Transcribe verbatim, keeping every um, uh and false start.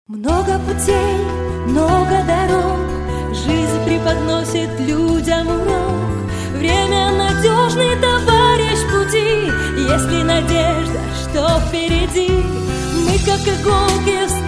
Много путей, много дорог, жизнь преподносит людям урок. Время надежный товарищ пути, если надежда, что впереди. Мы как иголки в